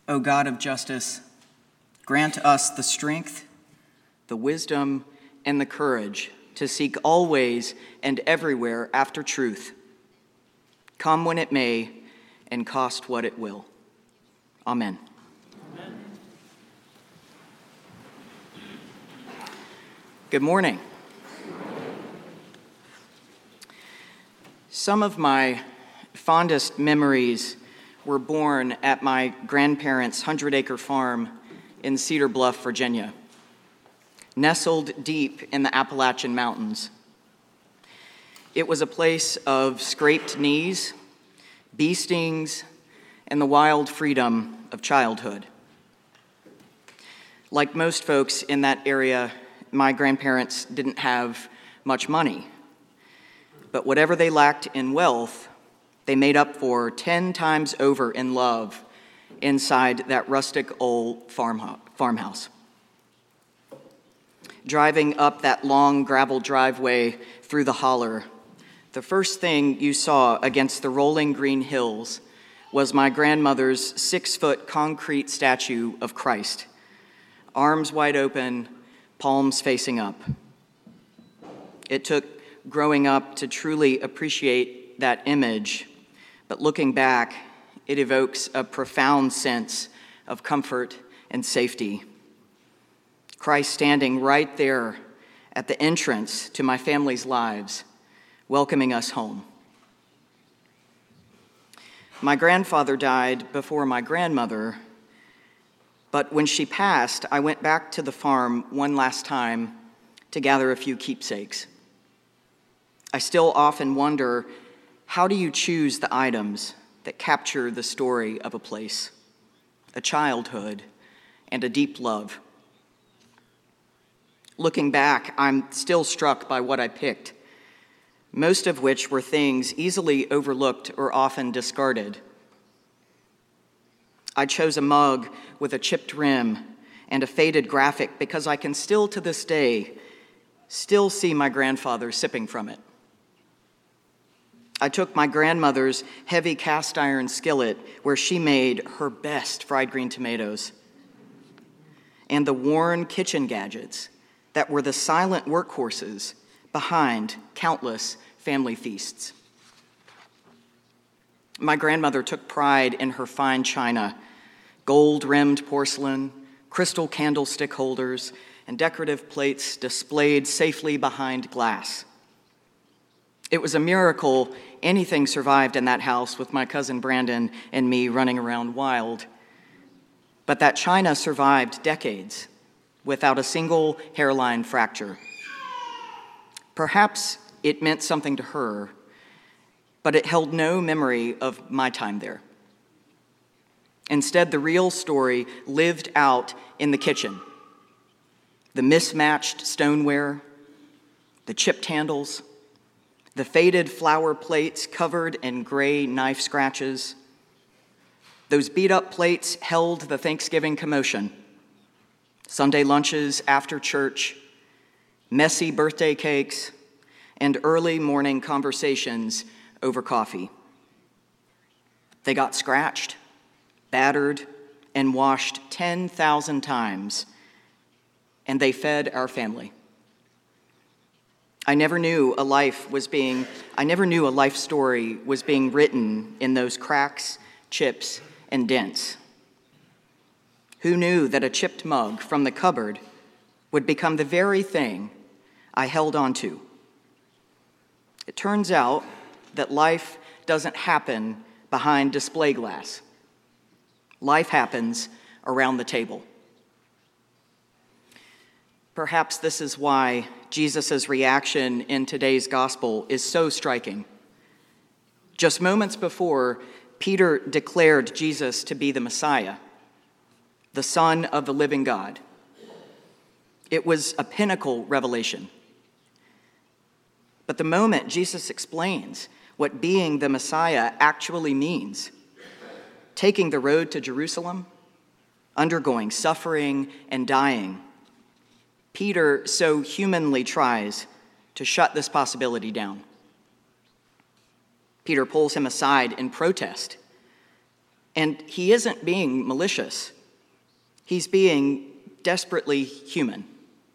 O God of justice, grant us the strength, the wisdom, and the courage to seek always and everywhere after truth, come when it may and cost what it will. Amen. Amen. Good morning. Some of my fondest memories were born at my grandparents' 100-acre farm in Cedar Bluff, Virginia, nestled deep in the Appalachian Mountains. It was a place of scraped knees, bee stings, and the wild freedom of childhood. Like most folks in that area, my grandparents didn't have much money, but whatever they lacked in wealth, they made up for 10 times over in love inside that rustic old farmhouse. Driving up that long gravel driveway through the holler, the first thing you saw against the rolling green hills was my grandmother's 6-foot concrete statue of Christ, arms wide open, palms facing up. It took growing up to truly appreciate that image, but looking back, it evokes a profound sense of comfort and safety. Christ standing right there at the entrance to my family's lives, welcoming us home. My grandfather died before my grandmother, but when she passed, I went back to the farm one last time to gather a few keepsakes. I still often wonder, how do you choose the items that capture the story of a place, a childhood, and a deep love? Looking back, I'm still struck by what I picked, most of which were things easily overlooked or often discarded. I chose a mug with a chipped rim and a faded graphic because I can still to this day see my grandfather sipping from it. I took my grandmother's heavy cast iron skillet where she made her best fried green tomatoes, and the worn kitchen gadgets that were the silent workhorses behind countless family feasts. My grandmother took pride in her fine china, gold-rimmed porcelain, crystal candlestick holders, and decorative plates displayed safely behind glass. It was a miracle anything survived in that house with my cousin Brandon and me running around wild. But that china survived decades without a single hairline fracture. Perhaps it meant something to her, but it held no memory of my time there. Instead, the real story lived out in the kitchen. The mismatched stoneware, the chipped handles, the faded flower plates covered in gray knife scratches. Those beat-up plates held the Thanksgiving commotion. Sunday lunches after church, messy birthday cakes, and early morning conversations over coffee. They got scratched, battered, and washed 10,000 times, and they fed our family. I never knew a life story was being written in those cracks, chips, and dents. Who knew that a chipped mug from the cupboard would become the very thing I held on to? It turns out that life doesn't happen behind display glass. Life happens around the table. Perhaps this is why Jesus' reaction in today's gospel is so striking. Just moments before, Peter declared Jesus to be the Messiah, the Son of the living God. It was a pinnacle revelation. But the moment Jesus explains what being the Messiah actually means, taking the road to Jerusalem, undergoing suffering and dying, Peter so humanly tries to shut this possibility down. Peter pulls him aside in protest. And he isn't being malicious. He's being desperately human.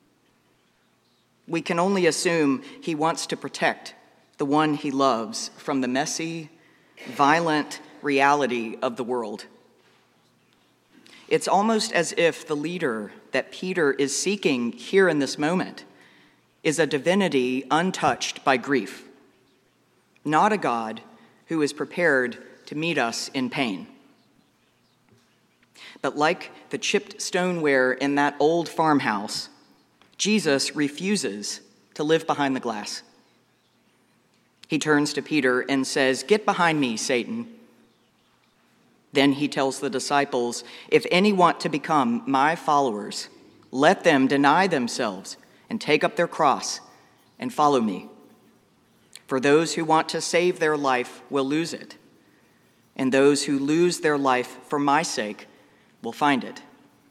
We can only assume he wants to protect the one he loves from the messy, violent reality of the world. It's almost as if the leader that Peter is seeking here in this moment is a divinity untouched by grief, not a God who is prepared to meet us in pain. But like the chipped stoneware in that old farmhouse, Jesus refuses to live behind the glass. He turns to Peter and says, "Get behind me, Satan." Then he tells the disciples, "If any want to become my followers, let them deny themselves and take up their cross and follow me. For those who want to save their life will lose it, and those who lose their life for my sake will find it."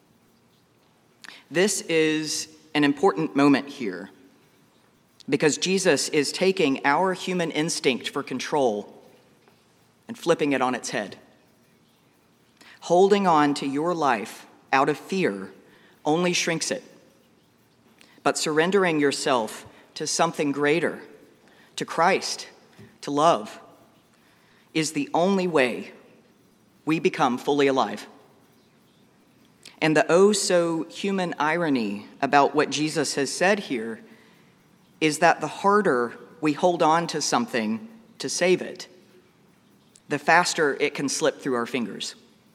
This is an important moment here because Jesus is taking our human instinct for control and flipping it on its head. Holding on to your life out of fear only shrinks it, but surrendering yourself to something greater, to Christ, to love, is the only way we become fully alive. And the oh-so-human irony about what Jesus has said here is that the harder we hold on to something to save it, the faster it can slip through our fingers.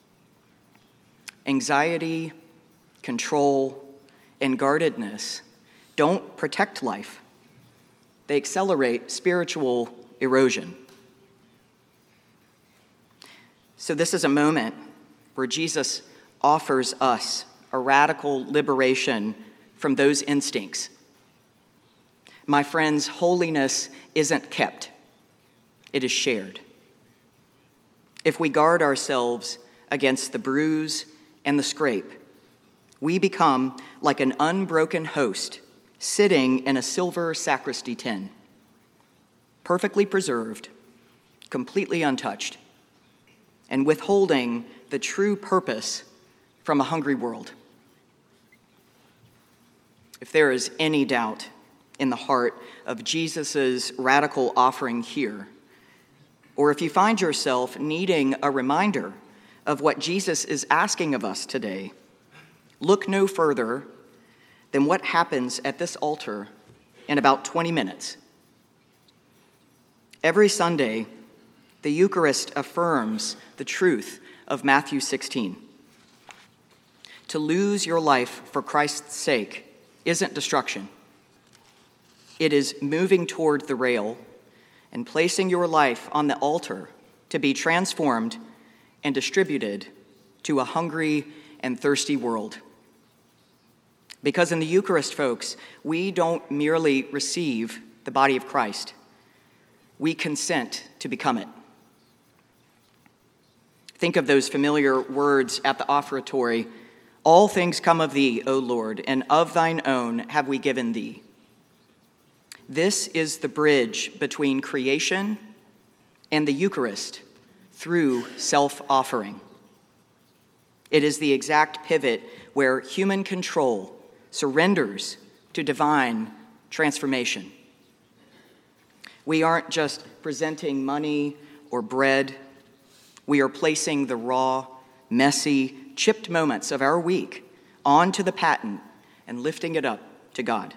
Anxiety, control, and guardedness don't protect life. They accelerate spiritual erosion. So this is a moment where Jesus offers us a radical liberation from those instincts. My friends, holiness isn't kept, it is shared. If we guard ourselves against the bruise and the scrape, we become like an unbroken host sitting in a silver sacristy tin, perfectly preserved, completely untouched, and withholding the true purpose from a hungry world. If there is any doubt in the heart of Jesus' radical offering here, or if you find yourself needing a reminder of what Jesus is asking of us today, look no further than what happens at this altar in about 20 minutes. Every Sunday, the Eucharist affirms the truth of Matthew 16. To lose your life for Christ's sake isn't destruction. It is moving toward the rail and placing your life on the altar to be transformed and distributed to a hungry and thirsty world. Because in the Eucharist, folks, we don't merely receive the body of Christ, we consent to become it. Think of those familiar words at the offertory: "All things come of thee, O Lord, and of thine own have we given thee." This is the bridge between creation and the Eucharist through self-offering. It is the exact pivot where human control surrenders to divine transformation. We aren't just presenting money or bread. We are placing the raw, messy, chipped moments of our week onto the paten and lifting it up to God.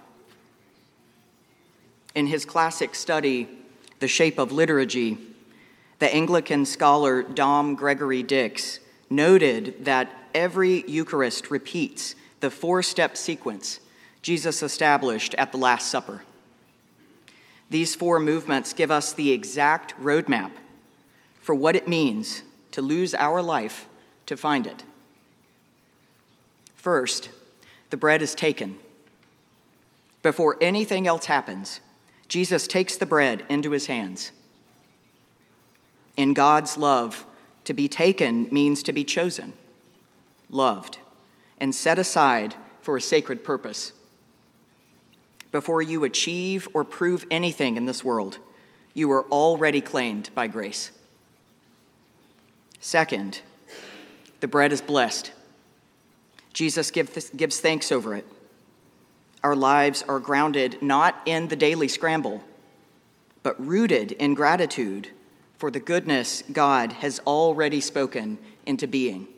In his classic study, The Shape of Liturgy, the Anglican scholar Dom Gregory Dix noted that every Eucharist repeats the four-step sequence Jesus established at the Last Supper. These four movements give us the exact roadmap for what it means to lose our life to find it. First, the bread is taken. Before anything else happens, Jesus takes the bread into his hands. In God's love, to be taken means to be chosen, loved, and set aside for a sacred purpose. Before you achieve or prove anything in this world, you are already claimed by grace. Second, The bread is blessed. Jesus gives thanks over it. Our lives are grounded not in the daily scramble, but rooted in gratitude for the goodness God has already spoken into being.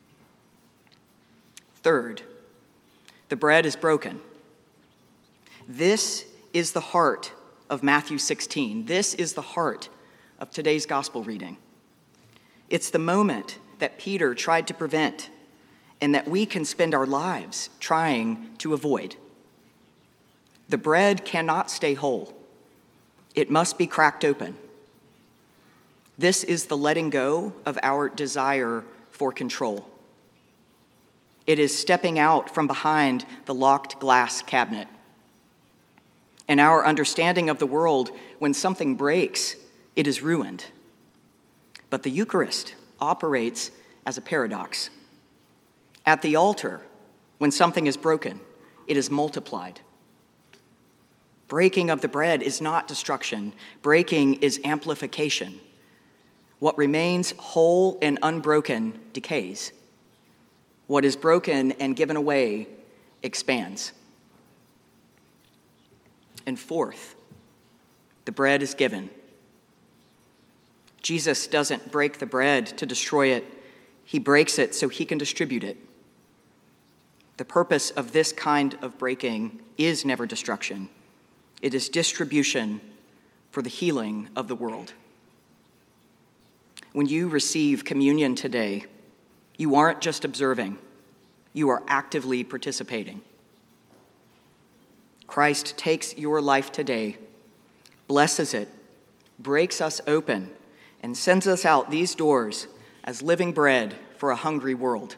Third, the bread is broken. This is the heart of Matthew 16. This is the heart of today's gospel reading. It's the moment that Peter tried to prevent and that we can spend our lives trying to avoid. The bread cannot stay whole. It must be cracked open. This is the letting go of our desire for control. It is stepping out from behind the locked glass cabinet. In our understanding of the world, when something breaks, it is ruined. But the Eucharist operates as a paradox. At the altar, when something is broken, it is multiplied. Breaking of the bread is not destruction. Breaking is amplification. What remains whole and unbroken decays. What is broken and given away expands. And fourth, the bread is given. Jesus doesn't break the bread to destroy it. He breaks it so he can distribute it. The purpose of this kind of breaking is never destruction. It is distribution for the healing of the world. When you receive communion today, you aren't just observing, you are actively participating. Christ takes your life today, blesses it, breaks us open, and sends us out these doors as living bread for a hungry world.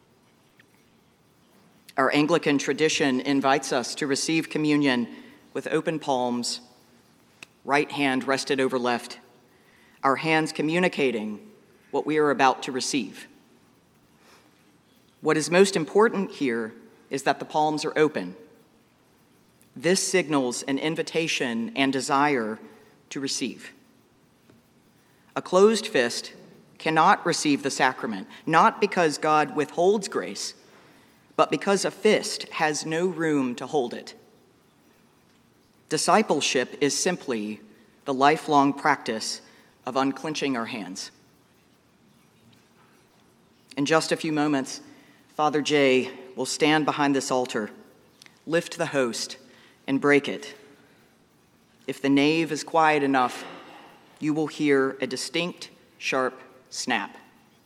Our Anglican tradition invites us to receive communion with open palms, right hand rested over left, our hands communicating what we are about to receive. What is most important here is that the palms are open. This signals an invitation and desire to receive. A closed fist cannot receive the sacrament, not because God withholds grace, but because a fist has no room to hold it. Discipleship is simply the lifelong practice of unclenching our hands. In just a few moments, Father Jay will stand behind this altar, lift the host, and break it. If the nave is quiet enough, you will hear a distinct, sharp snap.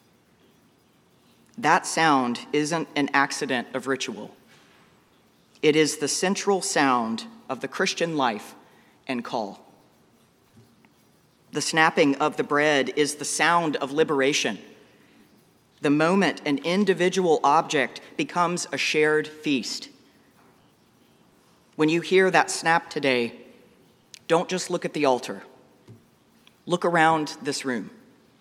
That sound isn't an accident of ritual. It is the central sound of the Christian life and call. The snapping of the bread is the sound of liberation. The moment an individual object becomes a shared feast. When you hear that snap today, don't just look at the altar. Look around this room.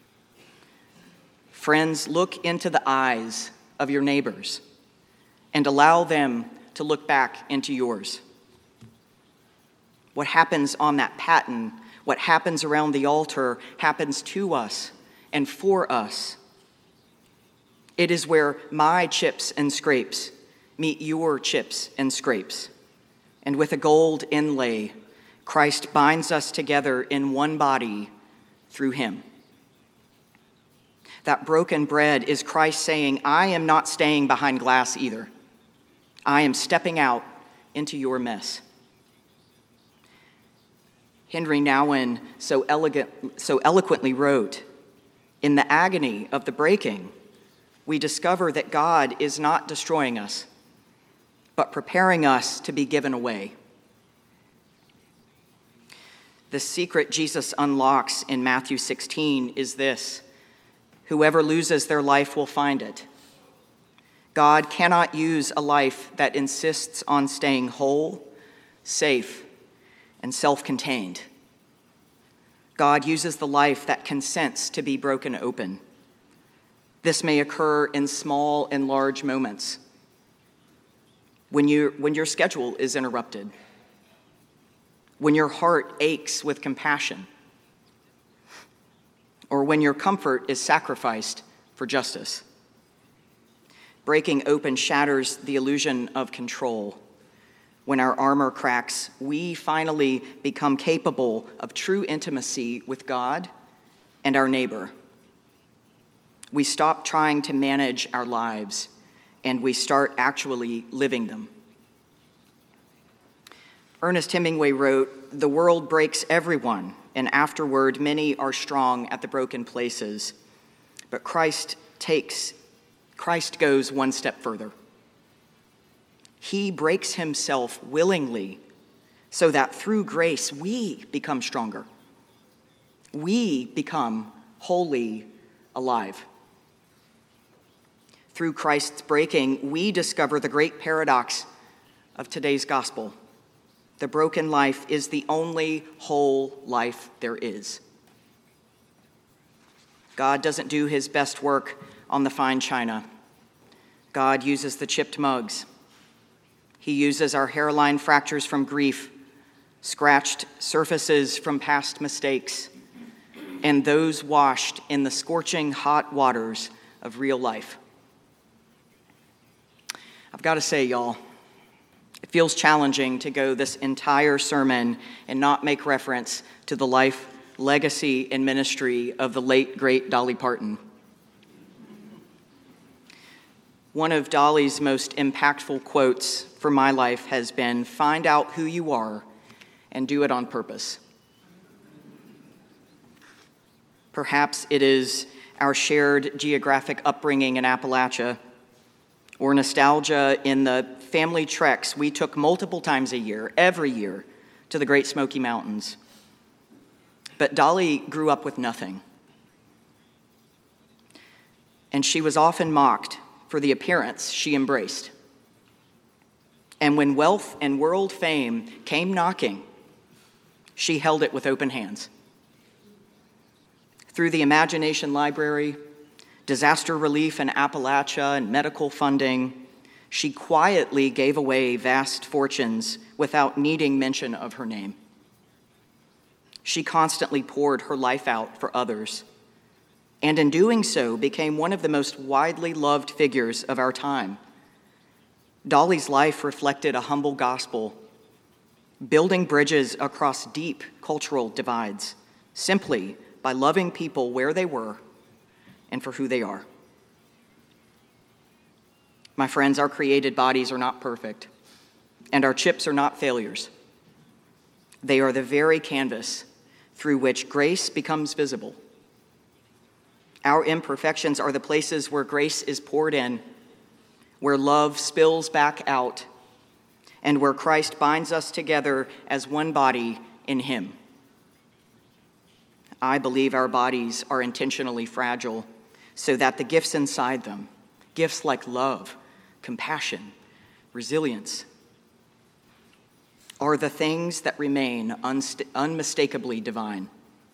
Friends, look into the eyes of your neighbors and allow them to look back into yours. What happens on that paten, what happens around the altar, happens to us and for us. It is where my chips and scrapes meet your chips and scrapes. And with a gold inlay, Christ binds us together in one body through him. That broken bread is Christ saying, I am not staying behind glass either. I am stepping out into your mess. Henry Nouwen so eloquently wrote, in the agony of the breaking, we discover that God is not destroying us, but preparing us to be given away. The secret Jesus unlocks in Matthew 16 is this: whoever loses their life will find it. God cannot use a life that insists on staying whole, safe, and self-contained. God uses the life that consents to be broken open. This may occur in small and large moments. When your schedule is interrupted, when your heart aches with compassion, or when your comfort is sacrificed for justice. breaking open shatters the illusion of control. When our armor cracks, we finally become capable of true intimacy with God and our neighbor. We stop trying to manage our lives, and we start actually living them. Ernest Hemingway wrote, "The world breaks everyone, and afterward many are strong at the broken places. But Christ goes one step further. He breaks himself willingly so that through grace we become stronger. We become wholly alive. Through Christ's breaking, we discover the great paradox of today's gospel. The broken life is the only whole life there is. God doesn't do his best work on the fine china. God uses the chipped mugs. He uses our hairline fractures from grief, scratched surfaces from past mistakes, and those washed in the scorching hot waters of real life. I've got to say, y'all, it feels challenging to go this entire sermon and not make reference to the life, legacy, and ministry of the late, great Dolly Parton. One of Dolly's most impactful quotes for my life has been, "Find out who you are and do it on purpose." Perhaps it is our shared geographic upbringing in Appalachia, or nostalgia in the family treks we took multiple times a year, every year, to the Great Smoky Mountains. But Dolly grew up with nothing. And she was often mocked for the appearance she embraced. And when wealth and world fame came knocking, she held it with open hands. Through the Imagination Library, disaster relief in Appalachia, and medical funding, she quietly gave away vast fortunes without needing mention of her name. She constantly poured her life out for others, and in doing so became one of the most widely loved figures of our time. Dolly's life reflected a humble gospel, building bridges across deep cultural divides, simply by loving people where they were and for who they are. My friends, our created bodies are not perfect, and our chips are not failures. They are the very canvas through which grace becomes visible. Our imperfections are the places where grace is poured in, where love spills back out, and where Christ binds us together as one body in him. I believe our bodies are intentionally fragile so that the gifts inside them, gifts like love, compassion, resilience, are the things that remain unmistakably divine.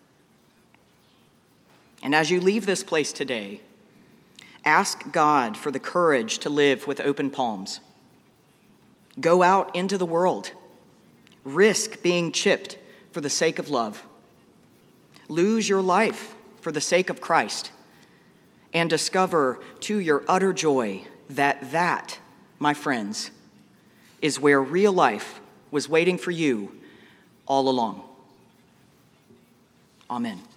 And as you leave this place today, ask God for the courage to live with open palms. Go out into the world. Risk being chipped for the sake of love. Lose your life for the sake of Christ. And discover to your utter joy that, my friends, is where real life was waiting for you all along. Amen.